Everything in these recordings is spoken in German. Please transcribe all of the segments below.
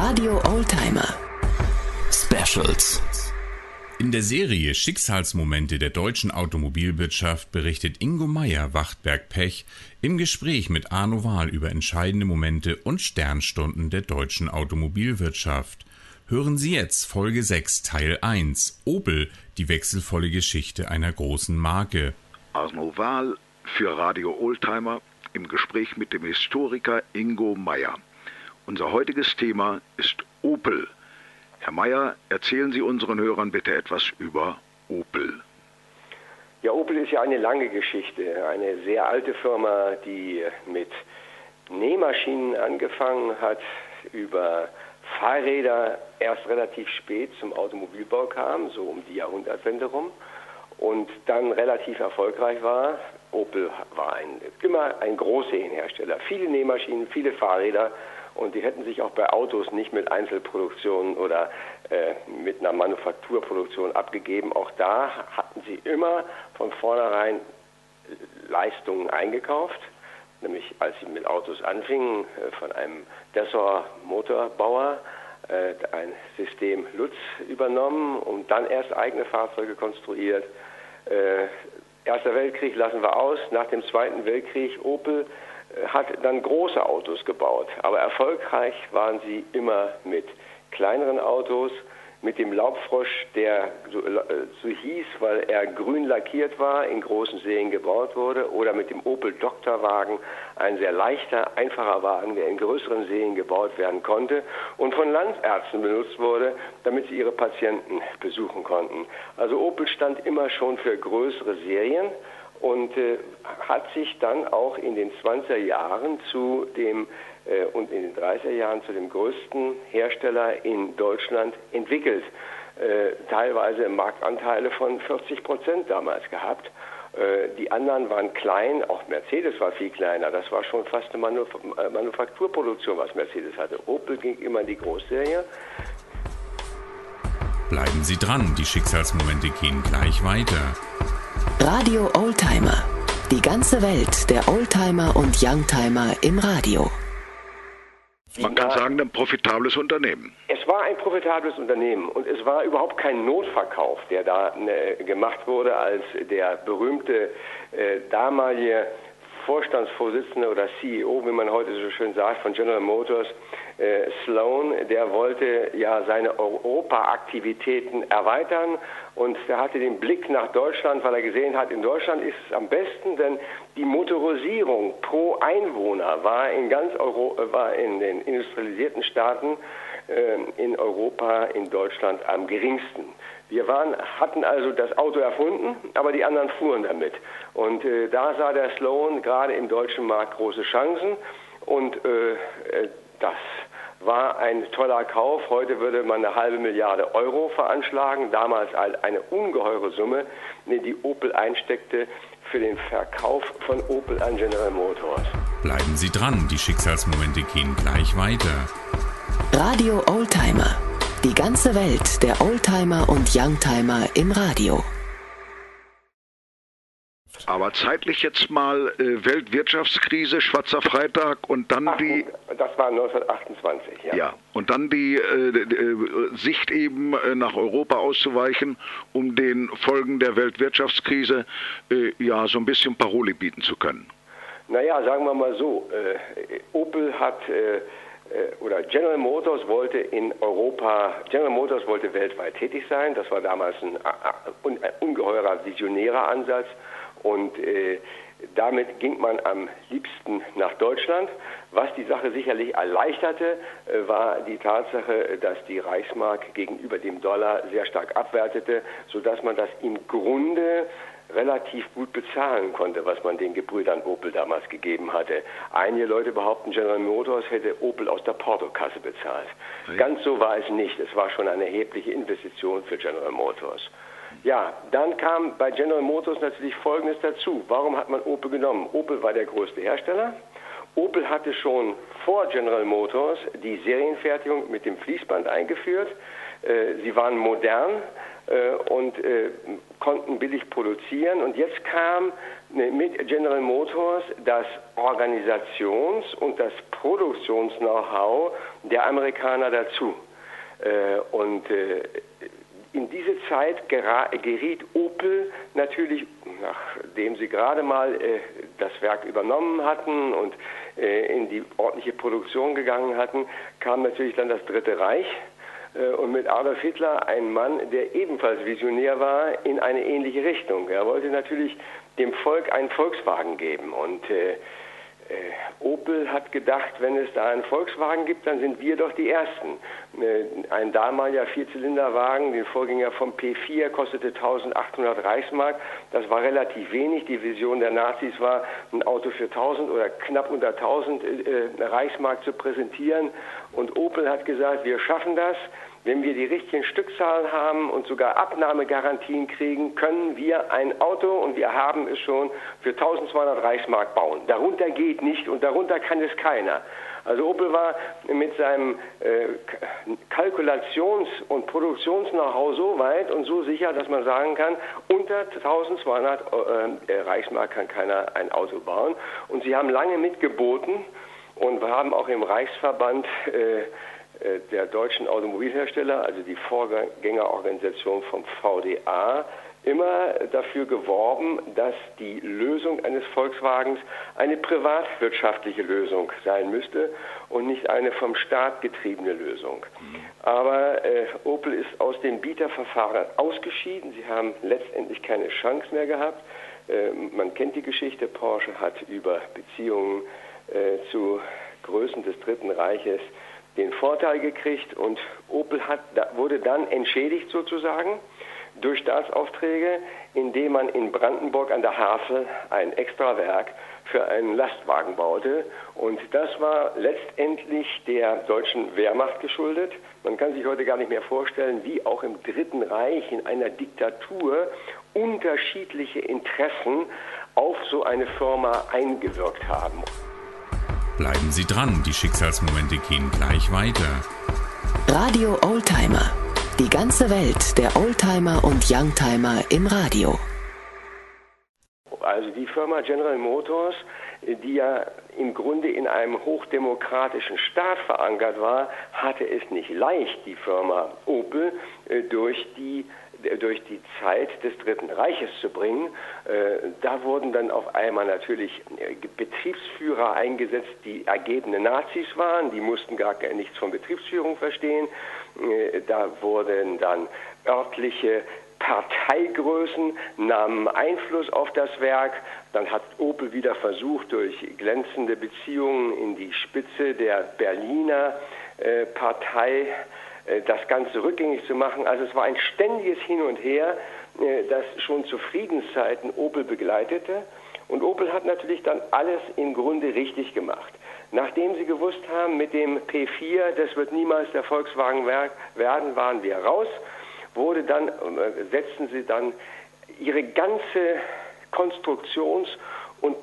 Radio Oldtimer Specials. In der Serie Schicksalsmomente der deutschen Automobilwirtschaft berichtet Ingo Meyer-Wachtberg-Pech im Gespräch mit Arno Wahl über entscheidende Momente und Sternstunden der deutschen Automobilwirtschaft. Hören Sie jetzt Folge 6, Teil 1, Opel, die wechselvolle Geschichte einer großen Marke. Arno Wahl für Radio Oldtimer im Gespräch mit dem Historiker Ingo Meyer. Unser heutiges Thema ist Opel. Herr Meyer, erzählen Sie unseren Hörern bitte etwas über Opel. Ja, Opel ist ja eine lange Geschichte. Eine sehr alte Firma, die mit Nähmaschinen angefangen hat, über Fahrräder erst relativ spät zum Automobilbau kam, so um die Jahrhundertwende rum, und dann relativ erfolgreich war. Opel war immer ein Großserienhersteller. Viele Nähmaschinen, viele Fahrräder, und die hätten sich auch bei Autos nicht mit Einzelproduktionen oder mit einer Manufakturproduktion abgegeben. Auch da hatten sie immer von vornherein Leistungen eingekauft, nämlich als sie mit Autos anfingen, von einem Dessauer Motorbauer, ein System Lutz übernommen und dann erst eigene Fahrzeuge konstruiert. Erster Weltkrieg lassen wir aus. Nach dem Zweiten Weltkrieg Opel hat dann große Autos gebaut, aber erfolgreich waren sie immer mit kleineren Autos, mit dem Laubfrosch, der so hieß, weil er grün lackiert war, in großen Serien gebaut wurde, oder mit dem Opel Doktorwagen, ein sehr leichter, einfacher Wagen, der in größeren Serien gebaut werden konnte und von Landärzten benutzt wurde, damit sie ihre Patienten besuchen konnten. Also Opel stand immer schon für größere Serien und hat sich dann auch in den 20er Jahren und in den 30er Jahren zu dem größten Hersteller in Deutschland entwickelt. Teilweise Marktanteile von 40% damals gehabt. Die anderen waren klein, auch Mercedes war viel kleiner. Das war schon fast eine Manufakturproduktion, was Mercedes hatte. Opel ging immer in die Großserie. Bleiben Sie dran, die Schicksalsmomente gehen gleich weiter. Radio Oldtimer. Die ganze Welt der Oldtimer und Youngtimer im Radio. Man kann sagen, ein profitables Unternehmen. Es war ein profitables Unternehmen und es war überhaupt kein Notverkauf, der da gemacht wurde, als der berühmte damalige Vorstandsvorsitzende oder CEO, wie man heute so schön sagt, von General Motors, Sloan, der wollte ja seine Europa-Aktivitäten erweitern und der hatte den Blick nach Deutschland, weil er gesehen hat, in Deutschland ist es am besten, denn die Motorisierung pro Einwohner war in den industrialisierten Staaten in Europa, in Deutschland am geringsten. Wir hatten also das Auto erfunden, aber die anderen fuhren damit. Und da sah der Sloan gerade im deutschen Markt große Chancen und das war ein toller Kauf. Heute würde man 500 Milliarden Euro veranschlagen. Damals eine ungeheure Summe, die Opel einsteckte für den Verkauf von Opel an General Motors. Bleiben Sie dran, die Schicksalsmomente gehen gleich weiter. Radio Oldtimer. Die ganze Welt der Oldtimer und Youngtimer im Radio. Aber zeitlich jetzt mal Weltwirtschaftskrise, Schwarzer Freitag und dann Das war 1928, ja. Ja, und dann die Sicht eben nach Europa auszuweichen, um den Folgen der Weltwirtschaftskrise so ein bisschen Paroli bieten zu können. Naja, sagen wir mal so, Opel hat oder General Motors wollte weltweit tätig sein. Das war damals ein ungeheurer visionärer Ansatz und damit ging man am liebsten nach Deutschland. Was die Sache sicherlich erleichterte, war die Tatsache, dass die Reichsmark gegenüber dem Dollar sehr stark abwertete, sodass man das im Grunde relativ gut bezahlen konnte, was man den Gebrüdern Opel damals gegeben hatte. Einige Leute behaupten, General Motors hätte Opel aus der Portokasse bezahlt. Okay. Ganz so war es nicht. Es war schon eine erhebliche Investition für General Motors. Ja, dann kam bei General Motors natürlich Folgendes dazu. Warum hat man Opel genommen? Opel war der größte Hersteller Opel hatte schon vor General Motors die Serienfertigung mit dem Fließband eingeführt. Sie waren modern und konnten billig produzieren. Und jetzt kam mit General Motors das Organisations- und das Produktions-Know-how der Amerikaner dazu. In diese Zeit geriet Opel natürlich, nachdem sie gerade mal das Werk übernommen hatten und in die ordentliche Produktion gegangen hatten, kam natürlich dann das Dritte Reich und mit Adolf Hitler ein Mann, der ebenfalls visionär war, in eine ähnliche Richtung. Er wollte natürlich dem Volk einen Volkswagen geben und Opel hat gedacht, wenn es da einen Volkswagen gibt, dann sind wir doch die Ersten. Ein damaliger Vierzylinderwagen, den Vorgänger vom P4, kostete 1800 Reichsmark. Das war relativ wenig. Die Vision der Nazis war, ein Auto für 1000 oder knapp unter 1000 Reichsmark zu präsentieren. Und Opel hat gesagt, wir schaffen das. Wenn wir die richtigen Stückzahlen haben und sogar Abnahmegarantien kriegen, können wir ein Auto, und wir haben es schon, für 1200 Reichsmark bauen. Darunter geht nicht und darunter kann es keiner. Also Opel war mit seinem Kalkulations- und Produktions-Know-how so weit und so sicher, dass man sagen kann, unter 1200 Reichsmark kann keiner ein Auto bauen. Und sie haben lange mitgeboten und wir haben auch im Reichsverband der deutschen Automobilhersteller, also die Vorgängerorganisation vom VDA, immer dafür geworben, dass die Lösung eines Volkswagens eine privatwirtschaftliche Lösung sein müsste und nicht eine vom Staat getriebene Lösung. Aber Opel ist aus dem Bieterverfahren ausgeschieden. Sie haben letztendlich keine Chance mehr gehabt. Man kennt die Geschichte. Porsche hat über Beziehungen zu Größen des Dritten Reiches den Vorteil gekriegt und Opel wurde dann entschädigt sozusagen durch Staatsaufträge, indem man in Brandenburg an der Havel ein Extrawerk für einen Lastwagen baute. Und das war letztendlich der deutschen Wehrmacht geschuldet. Man kann sich heute gar nicht mehr vorstellen, wie auch im Dritten Reich in einer Diktatur unterschiedliche Interessen auf so eine Firma eingewirkt haben. Bleiben Sie dran, die Schicksalsmomente gehen gleich weiter. Radio Oldtimer. Die ganze Welt der Oldtimer und Youngtimer im Radio. Also die Firma General Motors, die ja im Grunde in einem hochdemokratischen Staat verankert war, hatte es nicht leicht, die Firma Opel durch die Zeit des Dritten Reiches zu bringen. Da wurden dann auf einmal natürlich Betriebsführer eingesetzt, die ergebene Nazis waren. Die mussten gar nichts von Betriebsführung verstehen. Da wurden dann örtliche Parteigrößen, nahmen Einfluss auf das Werk. Dann hat Opel wieder versucht, durch glänzende Beziehungen in die Spitze der Berliner Partei das Ganze rückgängig zu machen. Also es war ein ständiges Hin und Her, das schon zu Friedenszeiten Opel begleitete. Und Opel hat natürlich dann alles im Grunde richtig gemacht. Nachdem sie gewusst haben, mit dem P4, das wird niemals der Volkswagen werden, waren wir raus, setzten sie dann ihre ganze Konstruktions- und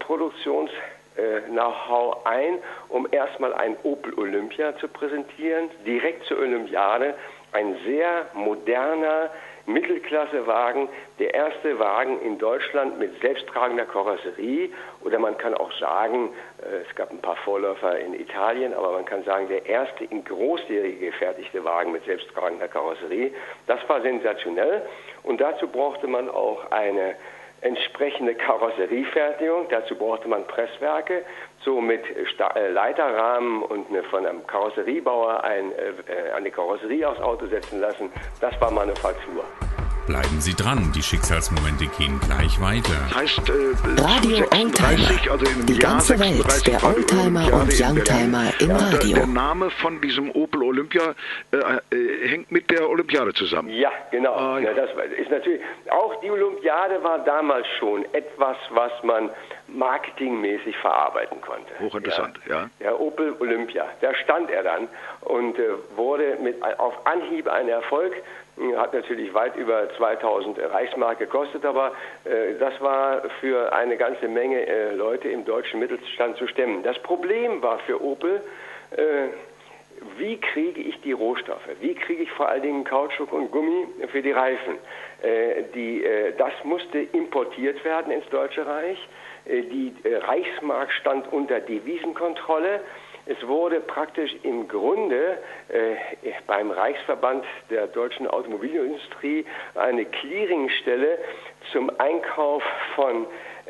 Know-how ein, um erstmal ein Opel Olympia zu präsentieren, direkt zur Olympiade. Ein sehr moderner Mittelklassewagen, der erste Wagen in Deutschland mit selbsttragender Karosserie, oder man kann auch sagen, es gab ein paar Vorläufer in Italien, aber man kann sagen, der erste in Großserie gefertigte Wagen mit selbsttragender Karosserie. Das war sensationell und dazu brauchte man auch eine entsprechende Karosseriefertigung. Dazu brauchte man Presswerke, so mit Leiterrahmen und von einem Karosseriebauer eine Karosserie aufs Auto setzen lassen. Das war Manufaktur. Bleiben Sie dran, die Schicksalsmomente gehen gleich weiter. Das heißt, Radio 36, Oldtimer. also im Die Jahr ganze 36 Welt der war die Oldtimer Olympiade und in Youngtimer Berlin. im Radio. Der Name von diesem Opel Olympia hängt mit der Olympiade zusammen. Ja, genau. Ah, ja. Das ist natürlich, auch die Olympiade war damals schon etwas, was man marketingmäßig verarbeiten konnte. Hochinteressant, ja. Der Opel Olympia, da stand er dann und wurde auf Anhieb ein Erfolg. hat natürlich weit über 2000 Reichsmark gekostet, aber das war für eine ganze Menge Leute im deutschen Mittelstand zu stemmen. Das Problem war für Opel, wie kriege ich die Rohstoffe? Wie kriege ich vor allen Dingen Kautschuk und Gummi für die Reifen? Das musste importiert werden ins Deutsche Reich. Die Reichsmark stand unter Devisenkontrolle. Es wurde praktisch im Grunde beim Reichsverband der deutschen Automobilindustrie eine Clearingstelle zum Einkauf von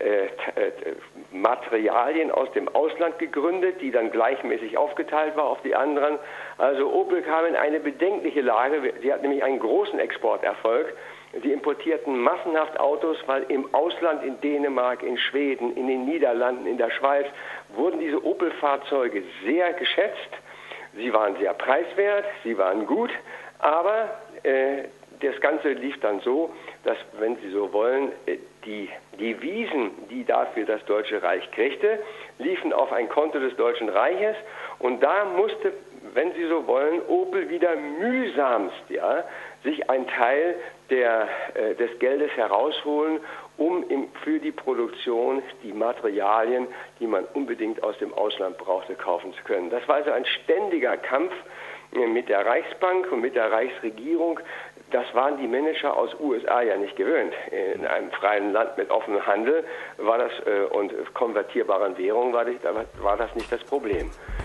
Materialien aus dem Ausland gegründet, die dann gleichmäßig aufgeteilt war auf die anderen. Also Opel kam in eine bedenkliche Lage. Sie hat nämlich einen großen Exporterfolg. Sie importierten massenhaft Autos, weil im Ausland, in Dänemark, in Schweden, in den Niederlanden, in der Schweiz, wurden diese Opel-Fahrzeuge sehr geschätzt. Sie waren sehr preiswert, sie waren gut, aber das Ganze lief dann so, dass, wenn Sie so wollen, die Devisen, die dafür das Deutsche Reich kriegte, liefen auf ein Konto des Deutschen Reiches und da musste, wenn Sie so wollen, Opel wieder mühsamst sich einen Teil des Geldes herausholen, um für die Produktion die Materialien, die man unbedingt aus dem Ausland brauchte, kaufen zu können. Das war also ein ständiger Kampf mit der Reichsbank und mit der Reichsregierung. Das waren die Manager aus USA ja nicht gewöhnt. In einem freien Land mit offenem Handel war das und konvertierbaren Währungen war das nicht das Problem.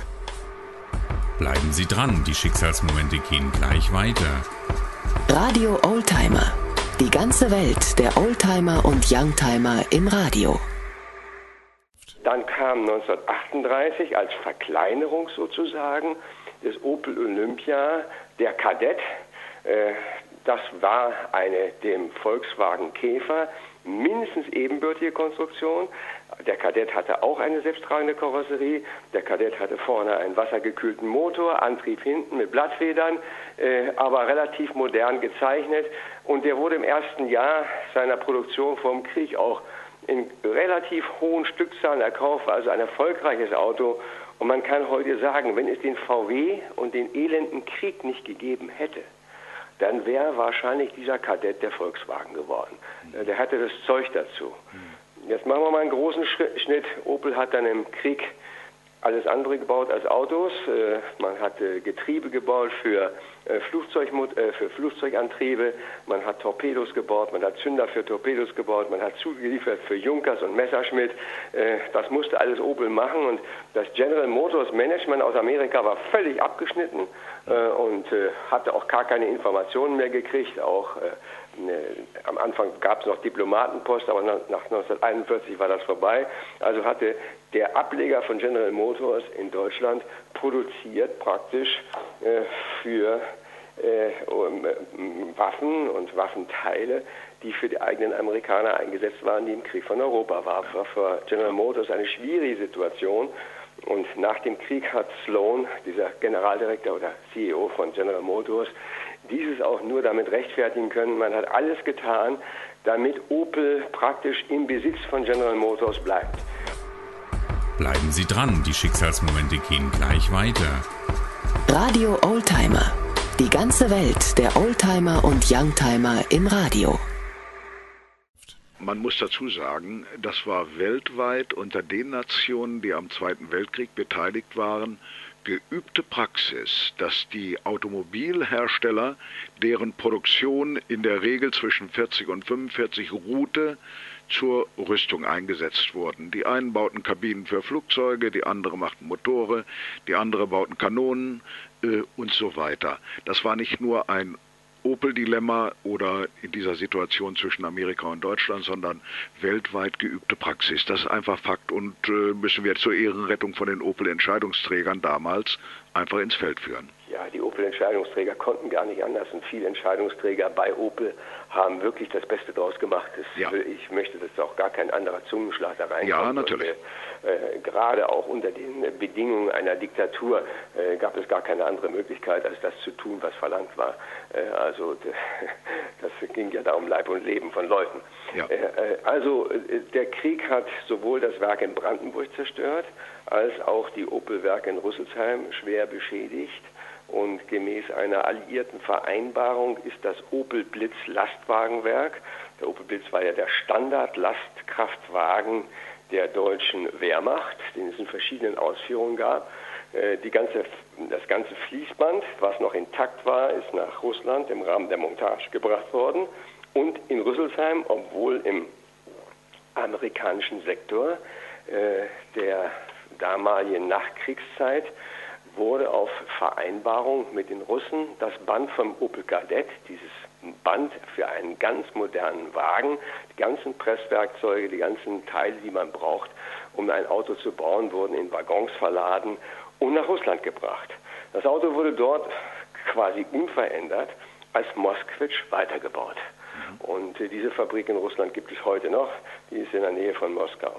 Bleiben Sie dran, die Schicksalsmomente gehen gleich weiter. Radio Oldtimer. Die ganze Welt der Oldtimer und Youngtimer im Radio. Dann kam 1938 als Verkleinerung sozusagen des Opel Olympia der Kadett. Das war eine dem Volkswagen Käfer mindestens ebenbürtige Konstruktion. Der Kadett hatte auch eine selbsttragende Karosserie. Der Kadett hatte vorne einen wassergekühlten Motor, Antrieb hinten mit Blattfedern, aber relativ modern gezeichnet. Und der wurde im ersten Jahr seiner Produktion vor dem Krieg auch in relativ hohen Stückzahlen erkauft, also ein erfolgreiches Auto. Und man kann heute sagen, wenn es den VW und den elenden Krieg nicht gegeben hätte, dann wäre wahrscheinlich dieser Kadett der Volkswagen geworden. Der hatte das Zeug dazu. Jetzt machen wir mal einen großen Schnitt. Opel hat dann im Krieg alles andere gebaut als Autos. Man hat Getriebe gebaut für Flugzeugantriebe. Man hat Torpedos gebaut, man hat Zünder für Torpedos gebaut, man hat zugeliefert für Junkers und Messerschmitt. Das musste alles Opel machen und das General Motors Management aus Amerika war völlig abgeschnitten und hatte auch gar keine Informationen mehr gekriegt. Auch am Anfang gab es noch Diplomatenpost, aber nach 1941 war das vorbei. Also hatte der Ableger von General Motors in Deutschland produziert praktisch für Waffen und Waffenteile, die für die eigenen Amerikaner eingesetzt waren, die im Krieg von Europa waren. Das war für General Motors eine schwierige Situation. Und nach dem Krieg hat Sloan, dieser Generaldirektor oder CEO von General Motors, dieses auch nur damit rechtfertigen können. Man hat alles getan, damit Opel praktisch im Besitz von General Motors bleibt. Bleiben Sie dran, die Schicksalsmomente gehen gleich weiter. Radio Oldtimer. Die ganze Welt der Oldtimer und Youngtimer im Radio. Man muss dazu sagen, das war weltweit unter den Nationen, die am Zweiten Weltkrieg beteiligt waren, geübte Praxis, dass die Automobilhersteller, deren Produktion in der Regel zwischen 40 und 45 ruhte, zur Rüstung eingesetzt wurden. Die einen bauten Kabinen für Flugzeuge, die anderen machten Motore, die anderen bauten Kanonen und so weiter. Das war nicht nur ein Opel-Dilemma oder in dieser Situation zwischen Amerika und Deutschland, sondern weltweit geübte Praxis. Das ist einfach Fakt und müssen wir zur Ehrenrettung von den Opel-Entscheidungsträgern damals einfach ins Feld führen. Ja, die Opel-Entscheidungsträger konnten gar nicht anders und viele Entscheidungsträger bei Opel haben wirklich das Beste draus gemacht. Ich möchte, dass auch gar kein anderer Zungenschlag da reinkommt. Ja, natürlich. Und, gerade auch unter den Bedingungen einer Diktatur gab es gar keine andere Möglichkeit, als das zu tun, was verlangt war. Also das ging ja da um Leib und Leben von Leuten. Ja. Also der Krieg hat sowohl das Werk in Brandenburg zerstört, als auch die Opel-Werke in Rüsselsheim schwer beschädigt. Und gemäß einer alliierten Vereinbarung ist das Opel Blitz Lastwagenwerk, der Opel Blitz war ja der Standard-Lastkraftwagen der deutschen Wehrmacht, den es in verschiedenen Ausführungen gab. Das ganze Fließband, was noch intakt war, ist nach Russland im Rahmen der Montage gebracht worden. Und in Rüsselsheim, obwohl im amerikanischen Sektor der damaligen Nachkriegszeit, wurde auf Vereinbarung mit den Russen das Band vom Opel Kadett, dieses Band für einen ganz modernen Wagen, die ganzen Presswerkzeuge, die ganzen Teile, die man braucht, um ein Auto zu bauen, wurden in Waggons verladen und nach Russland gebracht. Das Auto wurde dort quasi unverändert als Moskwitsch weitergebaut. Und diese Fabrik in Russland gibt es heute noch, die ist in der Nähe von Moskau.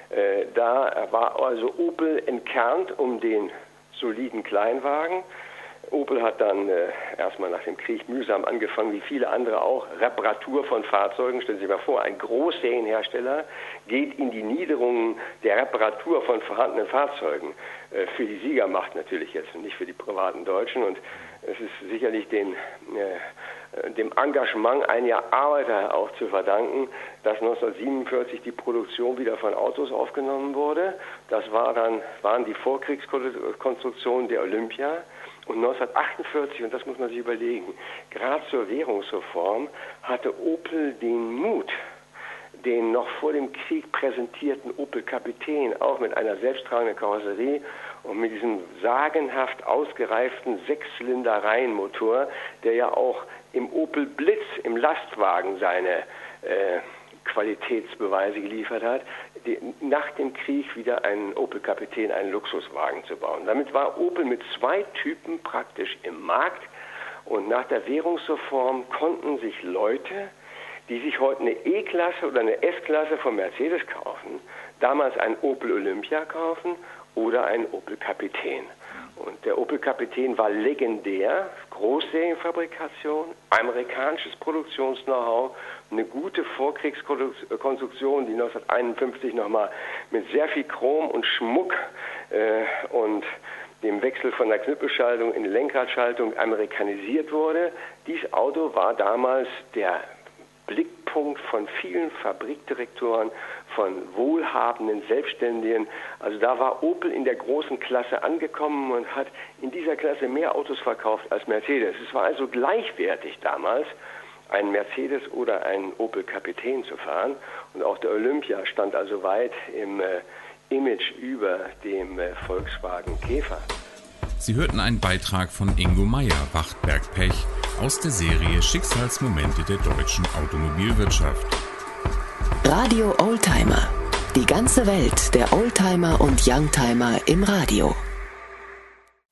Da war also Opel entkernt um den soliden Kleinwagen. Opel hat dann erstmal nach dem Krieg mühsam angefangen, wie viele andere auch, Reparatur von Fahrzeugen. Stellen Sie sich mal vor, ein Großserienhersteller geht in die Niederungen der Reparatur von vorhandenen Fahrzeugen. Für die Siegermacht natürlich jetzt und nicht für die privaten Deutschen. Und es ist sicherlich dem Engagement einiger Arbeiter auch zu verdanken, dass 1947 die Produktion wieder von Autos aufgenommen wurde. Das waren die Vorkriegskonstruktionen der Olympia. Und 1948, und das muss man sich überlegen, gerade zur Währungsreform hatte Opel den Mut, den noch vor dem Krieg präsentierten Opel Kapitän, auch mit einer selbsttragenden Karosserie und mit diesem sagenhaft ausgereiften Sechszylinder-Reihenmotor, der ja auch im Opel Blitz, im Lastwagen, seine Qualitätsbeweise geliefert hat, nach dem Krieg wieder einen Opel Kapitän, einen Luxuswagen zu bauen. Damit war Opel mit zwei Typen praktisch im Markt und nach der Währungsreform konnten sich Leute, die sich heute eine E-Klasse oder eine S-Klasse von Mercedes kaufen, damals ein Opel Olympia kaufen oder ein Opel Kapitän. Und der Opel Kapitän war legendär, Großserienfabrikation, amerikanisches Produktions-Know-how, eine gute Vorkriegskonstruktion, die 1951 nochmal mit sehr viel Chrom und Schmuck und dem Wechsel von der Knüppelschaltung in die Lenkradschaltung amerikanisiert wurde. Dieses Auto war damals der Blickpunkt von vielen Fabrikdirektoren, von wohlhabenden Selbstständigen. Also da war Opel in der großen Klasse angekommen und hat in dieser Klasse mehr Autos verkauft als Mercedes. Es war also gleichwertig damals, einen Mercedes oder einen Opel Kapitän zu fahren. Und auch der Olympia stand also weit im Image über dem Volkswagen Käfer. Sie hörten einen Beitrag von Ingo Meyer, Wachtberg Pech, aus der Serie Schicksalsmomente der deutschen Automobilwirtschaft. Radio Oldtimer. Die ganze Welt der Oldtimer und Youngtimer im Radio.